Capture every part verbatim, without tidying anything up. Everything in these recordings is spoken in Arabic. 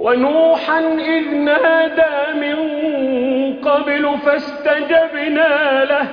ونوحا إذ نادى من قبل فاستجبنا له.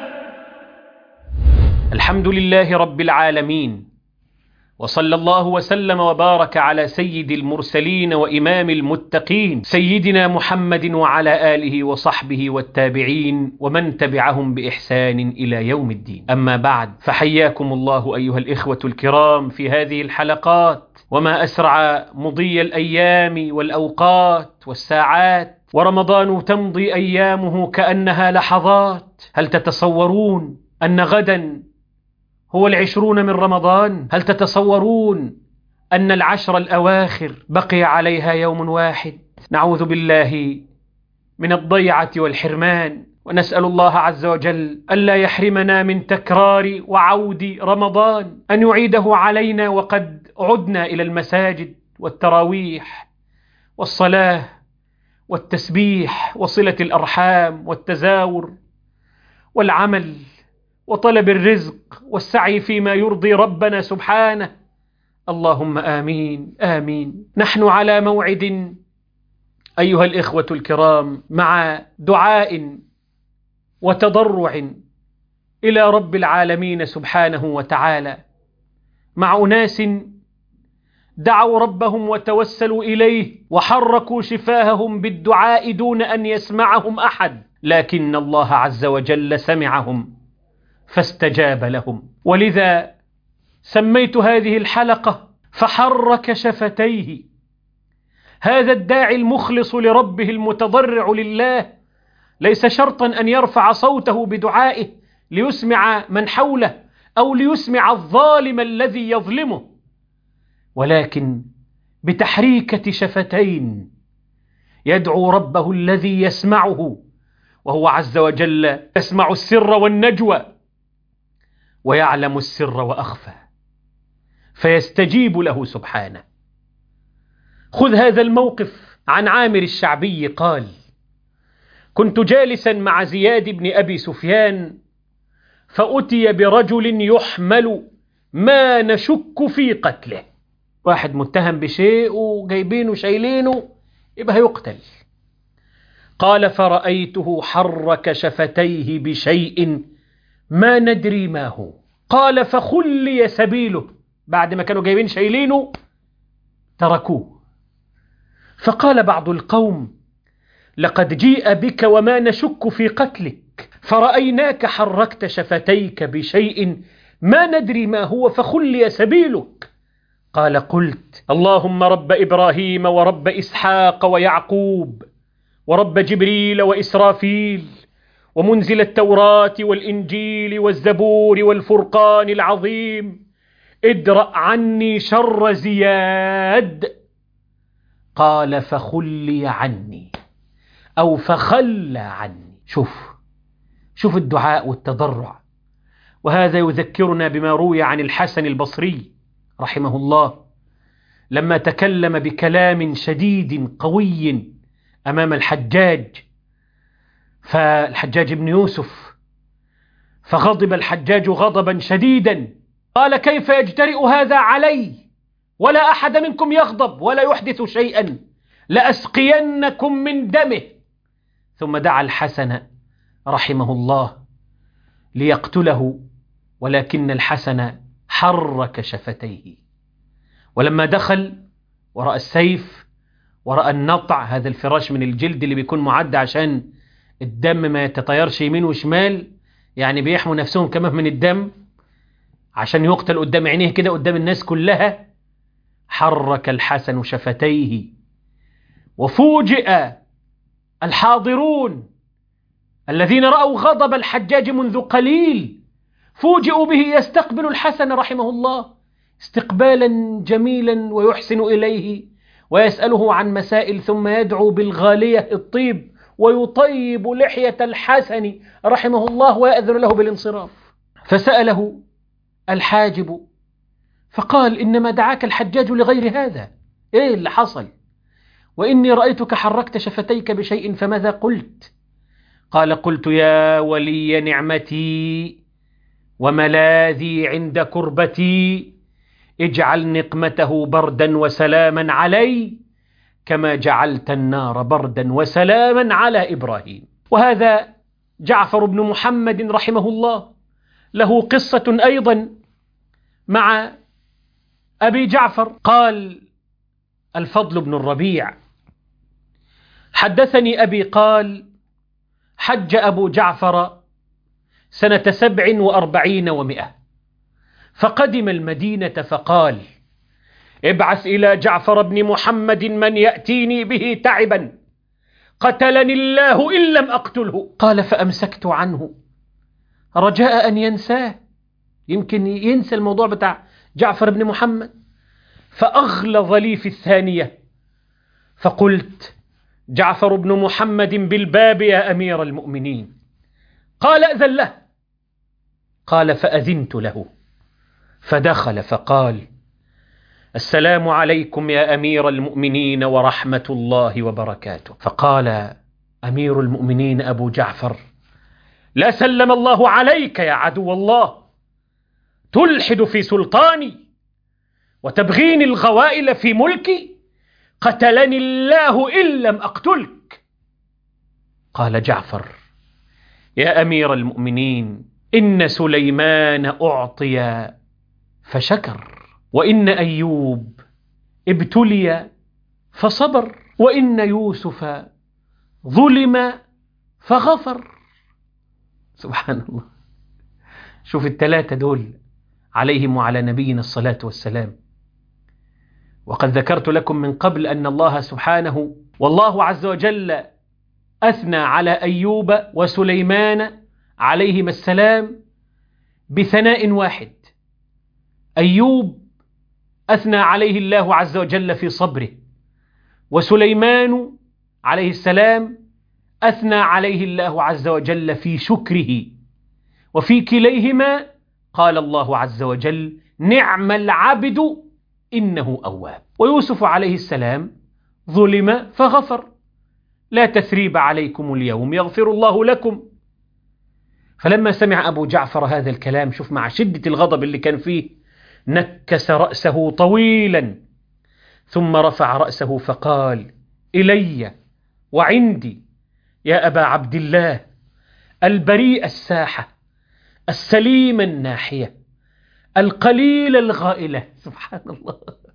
الحمد لله رب العالمين، وصلى الله وسلم وبارك على سيد المرسلين وإمام المتقين سيدنا محمد وعلى آله وصحبه والتابعين ومن تبعهم بإحسان إلى يوم الدين. أما بعد، فحياكم الله أيها الإخوة الكرام في هذه الحلقات. وما أسرع مضي الأيام والأوقات والساعات، ورمضان تمضي أيامه كأنها لحظات. هل تتصورون أن غدا هو العشرون من رمضان؟ هل تتصورون أن العشر الأواخر بقي عليها يوم واحد؟ نعوذ بالله من الضيعة والحرمان، ونسأل الله عز وجل ألا يحرمنا من تكرار وعود رمضان، أن يعيده علينا وقد عدنا إلى المساجد والتراويح والصلاة والتسبيح وصلة الأرحام والتزاور والعمل وطلب الرزق والسعي فيما يرضي ربنا سبحانه. اللهم آمين آمين. نحن على موعد أيها الإخوة الكرام مع دعاء وتضرع إلى رب العالمين سبحانه وتعالى، مع أناس دعوا ربهم وتوسلوا إليه وحركوا شفاههم بالدعاء دون أن يسمعهم أحد، لكن الله عز وجل سمعهم فاستجاب لهم. ولذا سميت هذه الحلقة فحرك شفتيه. هذا الداعي المخلص لربه المتضرع لله ليس شرطا أن يرفع صوته بدعائه ليسمع من حوله أو ليسمع الظالم الذي يظلمه، ولكن بتحريكة شفتين يدعو ربه الذي يسمعه، وهو عز وجل يسمع السر والنجوى ويعلم السر وأخفى، فيستجيب له سبحانه. خذ هذا الموقف عن عامر الشعبي قال: كنت جالسا مع زياد بن أبي سفيان فأتي برجل يحمل ما نشك في قتله. واحد متهم بشيء وجايبينه شايلينه يبقى يقتل. قال: فرأيته حرك شفتيه بشيء ما ندري ما هو. قال: فخلي سبيله، بعد ما كانوا جايبين شايلينه تركوه. فقال بعض القوم: لقد جيء بك وما نشك في قتلك، فرأيناك حركت شفتيك بشيء ما ندري ما هو فخلي سبيلك. قال: قلت: اللهم رب إبراهيم ورب إسحاق ويعقوب ورب جبريل وإسرافيل ومنزل التوراة والإنجيل والزبور والفرقان العظيم، ادرأ عني شر زياد. قال: فخلي عني أو فخلى عني. شوف شوف الدعاء والتضرع. وهذا يذكرنا بما روي عن الحسن البصري رحمه الله لما تكلم بكلام شديد قوي أمام الحجاج، فالحجاج بن يوسف، فغضب الحجاج غضبا شديدا. قال: كيف يجترئ هذا علي ولا أحد منكم يغضب ولا يحدث شيئا، لأسقينكم من دمه. ثم دعا الحسن رحمه الله ليقتله، ولكن الحسن حرك شفتيه. ولما دخل ورأى السيف ورأى النطع، هذا الفراش من الجلد اللي بيكون معد عشان الدم ما يتطيرش يمين وشمال، يعني بيحموا نفسهم كمان من الدم عشان يقتل قدام عينيه كده قدام الناس كلها. حرك الحسن شفتيه، وفوجئ الحاضرون الذين رأوا غضب الحجاج منذ قليل، فوجئوا به يستقبل الحسن رحمه الله استقبالا جميلا ويحسن إليه ويسأله عن مسائل، ثم يدعو بالغالية الطيب ويطيب لحية الحسن رحمه الله ويأذن له بالانصراف. فسأله الحاجب فقال: إنما دعاك الحجاج لغير هذا، إيه اللي حصل؟ وإني رأيتك حركت شفتيك بشيء، فماذا قلت؟ قال: قلت: يا ولي نعمتي وملاذي عند كربتي، اجعل نقمته بردا وسلاما علي، كما جعلت النار بردا وسلاما على إبراهيم. وهذا جعفر بن محمد رحمه الله له قصة أيضا مع أبي جعفر. قال الفضل بن الربيع: حدثني أبي قال: حج أبو جعفر سنة سبع وأربعين ومئة، فقدم المدينة فقال: ابعث إلى جعفر بن محمد من يأتيني به تعبا، قتلني الله إن لم أقتله. قال: فأمسكت عنه رجاء أن ينساه، يمكن ينسى الموضوع بتاع جعفر بن محمد. فأغلظ لي في الثانية فقلت: جعفر بن محمد بالباب يا أمير المؤمنين. قال: أذن له. قال: فأذنت له فدخل فقال: السلام عليكم يا أمير المؤمنين ورحمة الله وبركاته. فقال أمير المؤمنين أبو جعفر: لا سلم الله عليك يا عدو الله، تلحد في سلطاني وتبغيني الغوائل في ملكي، قتلني الله إن لم أقتلك. قال جعفر: يا أمير المؤمنين، إن سليمان أعطي فشكر، وإن أيوب ابتلي فصبر، وإن يوسف ظلم فغفر. سبحان الله. شوف الثلاثة دول عليهم وعلى نبينا الصلاة والسلام. وقد ذكرت لكم من قبل أن الله سبحانه والله عز وجل أثنى على أيوب وسليمان عليهما السلام بثناء واحد. أيوب أثنى عليه الله عز وجل في صبره، وسليمان عليه السلام أثنى عليه الله عز وجل في شكره، وفي كليهما قال الله عز وجل: نعم العبد إنه أواب. ويوسف عليه السلام ظلم فغفر: لا تثريب عليكم اليوم يغفر الله لكم. فلما سمع أبو جعفر هذا الكلام، شوف مع شدة الغضب اللي كان فيه، نكس رأسه طويلا ثم رفع رأسه فقال: إلي وعندي يا أبا عبد الله البريء الساحة السليم الناحية القليل الغائلة. سبحان الله.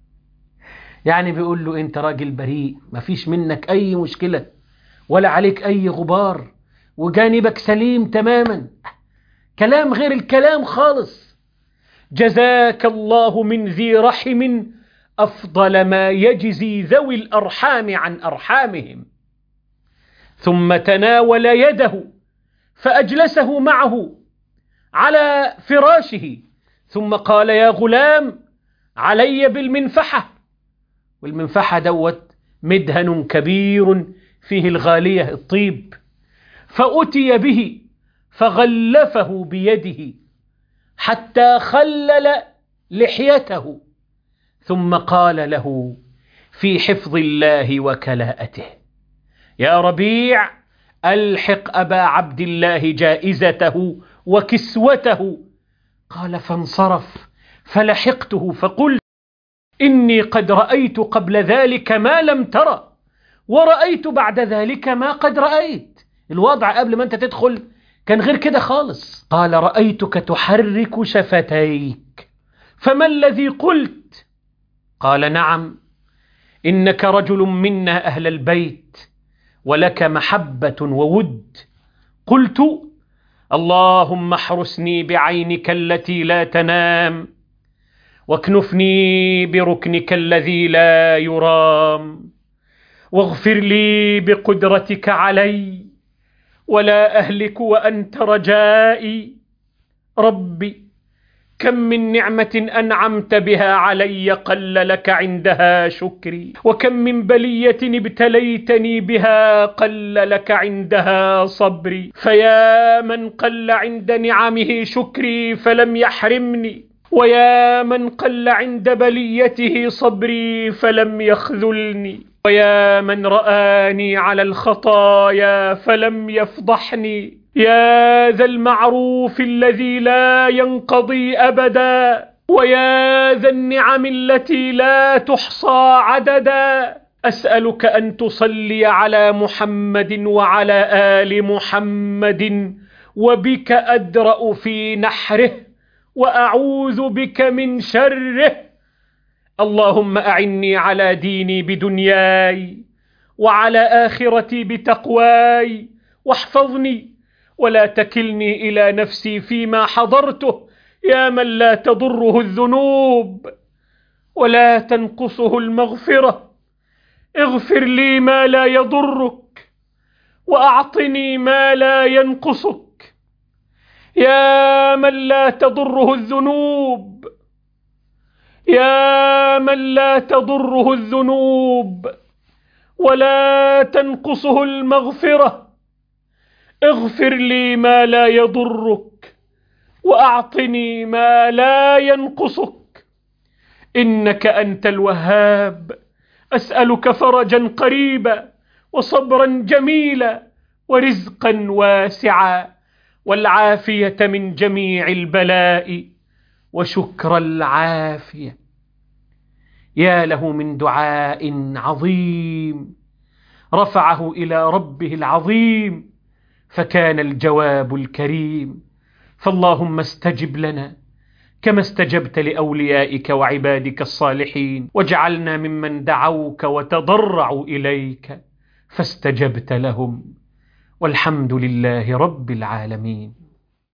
يعني بيقول له أنت راجل بريء، ما فيش منك أي مشكلة ولا عليك أي غبار، وجانبك سليم تماما، كلام غير الكلام خالص. جزاك الله من ذي رحم أفضل ما يجزي ذوي الأرحام عن أرحامهم. ثم تناول يده فأجلسه معه على فراشه، ثم قال: يا غلام، علي بالمنفحة. والمنفحة دوت مدهن كبير فيه الغالية الطيب. فأتي به فغلفه بيده حتى خلل لحيته، ثم قال له في حفظ الله وكلاءته: يا ربيع، ألحق أبا عبد الله جائزته وكسوته. قال: فانصرف فلحقته فقلت: إني قد رأيت قبل ذلك ما لم ترى، ورأيت بعد ذلك ما قد رأيت. الوضع قبل ما أنت تدخل كان غير كده خالص. قال: رأيتك تحرك شفتيك، فما الذي قلت؟ قال: نعم، إنك رجل منا أهل البيت ولك محبة وود. قلت: اللهم احرسني بعينك التي لا تنام، واكنفني بركنك الذي لا يرام، واغفر لي بقدرتك علي، ولا أهلك وأنت رجائي. ربي، كم من نعمة أنعمت بها علي قل لك عندها شكري، وكم من بلية ابتليتني بها قل لك عندها صبري. فيا من قل عند نعمه شكري فلم يحرمني، ويا من قل عند بليته صبري فلم يخذلني، ويا من رآني على الخطايا فلم يفضحني. يا ذا المعروف الذي لا ينقضي أبدا، ويا ذا النعم التي لا تحصى عددا، أسألك أن تصلي على محمد وعلى آل محمد، وبك أدرأ في نحره وأعوذ بك من شره. اللهم أعني على ديني بدنياي، وعلى آخرتي بتقواي، واحفظني ولا تكلني إلى نفسي فيما حضرته، يا من لا تضره الذنوب ولا تنقصه المغفرة. اغفر لي ما لا يضرك، وأعطني ما لا ينقصك، يا من لا تضره الذنوب، يا من لا تضره الذنوب ولا تنقصه المغفرة. اغفر لي ما لا يضرك، وأعطني ما لا ينقصك، إنك أنت الوهاب. أسألك فرجا قريبا، وصبرا جميلا، ورزقا واسعا، والعافية من جميع البلاء، وشكر العافية. يا له من دعاء عظيم رفعه إلى ربه العظيم، فكان الجواب الكريم. فاللهم استجب لنا كما استجبت لأوليائك وعبادك الصالحين، واجعلنا ممن دعوك وتضرعوا إليك فاستجبت لهم، والحمد لله رب العالمين.